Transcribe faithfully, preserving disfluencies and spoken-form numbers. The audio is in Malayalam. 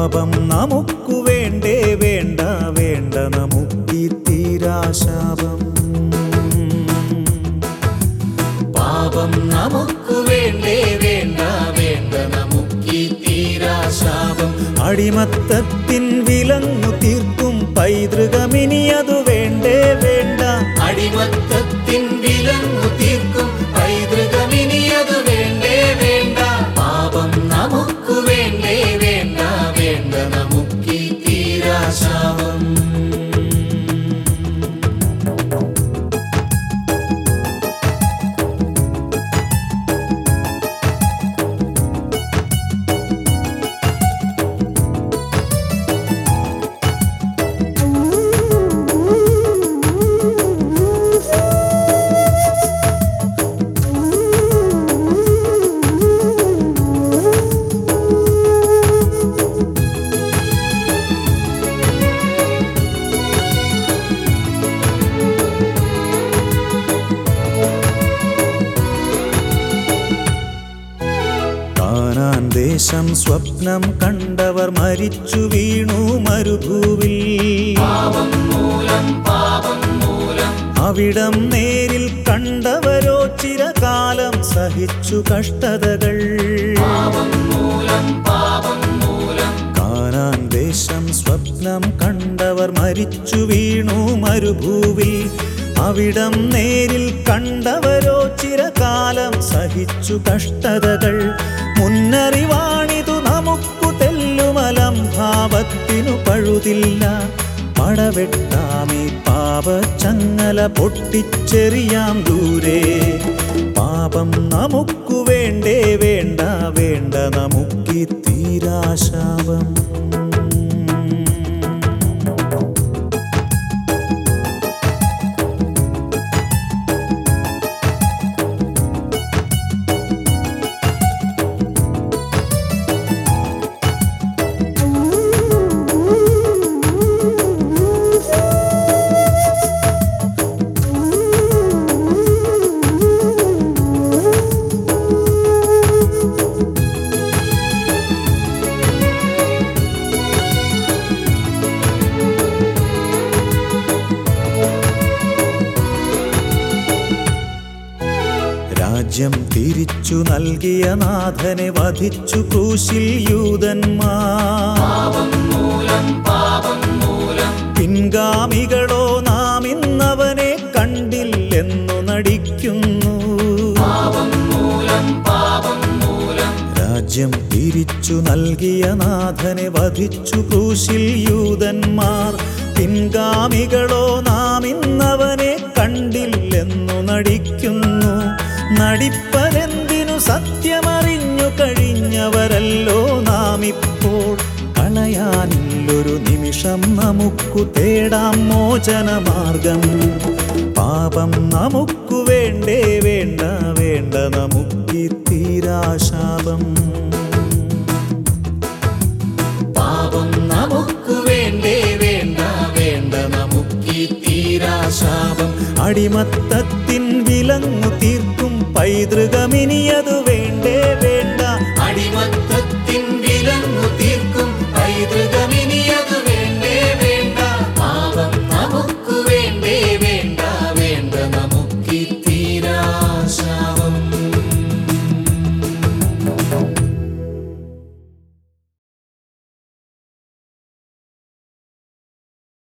പാപം നമുക്കു വേണ്ടേ വേണ്ട വേണ്ട നമുക്കീ തീരാശാപം. പാപം നമുക്കു വേണ്ടേ വേണ്ട വേണ്ട നമുക്കീ തീരാശാപം. അടിമത്തത്തിൻ വിലങ്ങു തീർക്കും പൈതൃകമിനിയതു വേണ്ടേ വേണ്ട. അടിമത്തത്തിൻ വിലങ്ങു തീർക്കും പൈതൃകമിനിയതു വേണ്ടേ വേണ്ട. പാപം നമുക്കു വേണ്ടേ വേണ്ട വേണ്ട നമുക്കീ തീരാശാപം. കാനാൻ ദേശം സ്വപ്നം കണ്ടവർ മരിച്ചു വീണു മരുഭൂവിൽ. അവിടം നേരിൽ കണ്ടവരോ ചിരകാലം സഹിച്ചു കഷ്ടതകൾ. കാനാൻ ദേശം സ്വപ്നം കണ്ടവർ മരിച്ചു വീണു മരുഭൂവിൽ. അവിടം നേരിൽ കണ്ടവരോ ചിരകാലം സഹിച്ചു കഷ്ടതകൾ. മുന്നറിവാണിതു നമുക്കു തെല്ലുമലം ഭാവത്തിനു പഴുതില്ല. പടവെട്ടാമീ പാപച്ചങ്ങല പൊട്ടിച്ചെറിയാം ദൂരെ. പാപം നമുക്കു വേണ്ടേ വേണ്ട വേണ്ട നമുക്കീ തീരാശാപം. രാജ്യം തിരിച്ചു നൽകിയ നാഥനെ വധിച്ചു ക്രൂശിൽ യൂതന്മാർ. പിൻഗാമികളോ നാം ഇന്നവനെ കണ്ടില്ലെന്നു നടിക്കുന്നു. രാജ്യം തിരിച്ചു നൽകിയ നാഥനെ വധിച്ചു ക്രൂശിൽ യൂതന്മാർ. പിൻഗാമികളോ നാം ഇന്നവനെ കണ്ടില്ലെന്നു നടിക്കുന്നു. നടിപ്പരെന്തിനു സത്യമറിഞ്ഞു കഴിഞ്ഞവരല്ലോ നാം ഇപ്പോൾ. കളയാനില്ലൊരു നിമിഷം നമുക്കു തേടാം മോചനമാർഗം. പാപം നമുക്കു വേണ്ടേ വേണ്ട വേണ്ട നമുക്കീ തീരാശാപം. പാപം നമുക്കു വേണ്ടേ വേണ്ട വേണ്ട നമുക്കീ തീരാശാപം. അടിമത്തത്തിൻ വിലങ്ങു തീർക്കും പൈതൃകമിനിയതു